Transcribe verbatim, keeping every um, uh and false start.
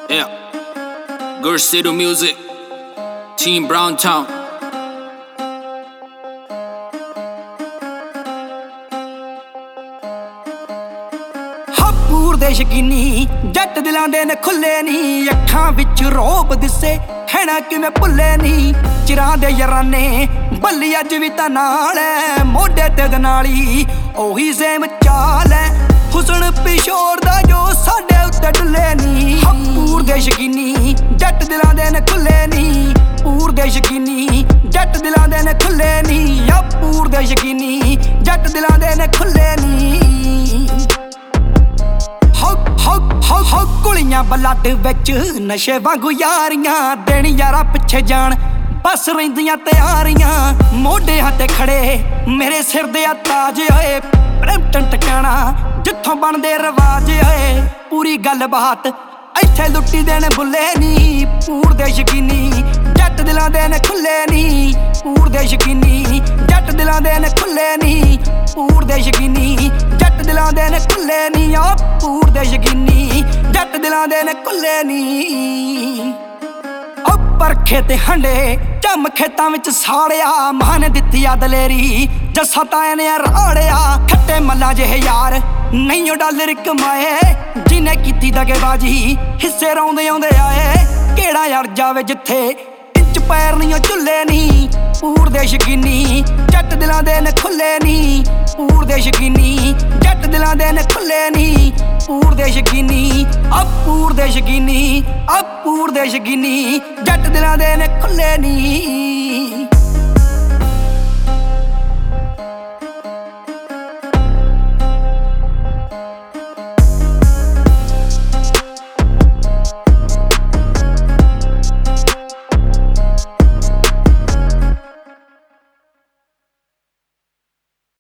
Yeah, Good City Music, Team Brown Town. ਹਪੂਰ ਦੇ ਸ਼ਕੀਨੀ ਜੱਟ ਦਿਲਾਂ ਦੇ ਨੇ ਖੁੱਲੇ ਨੀ, ਅੱਖਾਂ ਵਿੱਚ ਰੋਬ ਦਿਸੇ ਹੈਣਾ ਕਿਵੇਂ ਭੁੱਲੇ ਨੀ। ਚਿਰਾਂ ਦੇ ਯਾਰਾਨੇ ਬੱਲੀ ਅੱਜ ਵੀ ਤਾਂ ਨਾਲ ਐ, ਮੋਢੇ ਤੇ ਗਨਾਲੀ ਉਹੀ ਸੇਮ ਚਾਲ ਐ। ਹੁਸਨ ਪਿਸ਼ੋਰ ਦਾ ਜੋ ਸਾਡੇ ਉੱਤੇ ਡੁੱਲੇ ਨੀ। ਹਪੂਰ ਦੇ ਸ਼ਕੀਨੀ ਜੱਟ ਦਿਲਾਂ ਦੇ ਨੇ ਖੁੱਲੇ ਨੀ, ਪੂਰ ਦੇ ਸ਼ਕੀਨੀ ਜੱਟ ਦਿਲਾਂ ਦੇ ਨੇ ਖੁੱਲੇ ਨੀ। ਹਪੂਰ ਦੇ ਸ਼ਕੀਨੀ ਜੱਟ ਦਿਲਾਂ ਦੇ ਨੇ ਖੁੱਲੇ ਨੀ। ਹੋ ਕੁਲੀਆਂ ਬਲੱਡ ਵਿੱਚ ਨਸ਼ੇ ਵਾਂਗੂ ਯਾਰੀਆਂ, ਦਿਨ ਯਾਰਾ ਪਿੱਛੇ ਜਾਣ ਬਸ ਰਹਿੰਦੀਆਂ ਤਿਆਰੀਆਂ। ਮੋਢਿਆਂ ਤੇ ਖੜੇ ਮੇਰੇ ਸਿਰ ਦੇ ਆ ਤਾਜ ਓਏ, ਪ੍ਰੇਮਟਨ ਟਿਕਾਣਾ ਜਿੱਥੋਂ ਬਣਦੇ ਰਿਵਾਜ ਓਏ। ਪੂਰੀ ਗੱਲ ਬਾਤ ਇੱਥੇ ਲੁੱਟੀ ਦੇਣ ਬੁੱਲੇ ਨੀ, ਪੂਰ ਦੇ ਸ਼ਕੀਨੀ ਜੱਟ ਦਿਲਾਂ ਦੇ ਨੇ ਖੁੱਲੇ ਨੀ। ਪੂਰ ਦੇ ਸ਼ਕੀਨੀ ਜੱਟ ਦਿਲਾਂ ਦੇ ਨੇ ਖੁੱਲੇ ਨੀ। ਪੂਰ ਦੇ ਸ਼ਕੀਨੀ ਜੱਟ ਦਿਲਾਂ ਦੇ ਨੇ ਖੁੱਲੇ ਨੀ। ਆ ਪੂਰ ਦੇ ਸ਼ਕੀਨੀ ਜੱਟ ਦਿਲਾਂ ਦੇ ਨੇ ਖੁੱਲੇ ਨੀ। ਉਹ ਪਰਖੇ ਤੇ ਹੰਡੇ ਚੰਮ ਖੇਤਾਂ ਵਿੱਚ ਸਾੜਿਆ, ਮਾਂ ਨੇ ਦਿੱਤੀ ਆ ਦਲੇਰੀ ਜੱਸਾ ਤਾਇਆ ਨੇ ਰਾੜਿਆ। ਖੱਟੇ ਮੱਲਾ ਜਿਹੇ ਯਾਰ ਨਹੀਂ ਉਹ ਡਾਲਰ ਕਮਾਏ, ਜਿਹਨੇ ਕੀਤੀ ਦਗੇਬਾਜੀ ਹਿੱਸੇ ਰੌਂਦੇ ਆਉਂਦੇ ਆਏ। ਕਿਹੜਾ ਅੜ ਜਾਵੇ ਜਿੱਥੇ ਇੰਚ ਪੈਰ ਨਹੀਂ ਉਹ ਝੁੱਲੇ ਨੀ। ਪੂਰ ਦੇ ਸ਼ਕੀਨੀ ਜੱਟ ਦਿਲਾਂ ਦੇ ਨੇ ਖੁੱਲੇ ਨੀ। ਪੂਰ ਦੇ ਸ਼ਕੀਨੀ ਜੱਟ ਦਿਲਾਂ ਦੇ ਨੇ ਖੁੱਲੇ ਨੀ। ਪੂਰ ਦੇ ਸ਼ਕੀਨੀ ਆ ਪੂਰ ਦੇ ਸ਼ਕੀਨੀ ਆ ਪੂਰ ਦੇ ਸ਼ਕੀਨੀ ਜੱਟ ਦਿਲਾਂ ਦੇ ਨੇ ਖੁੱਲੇ ਨੀ।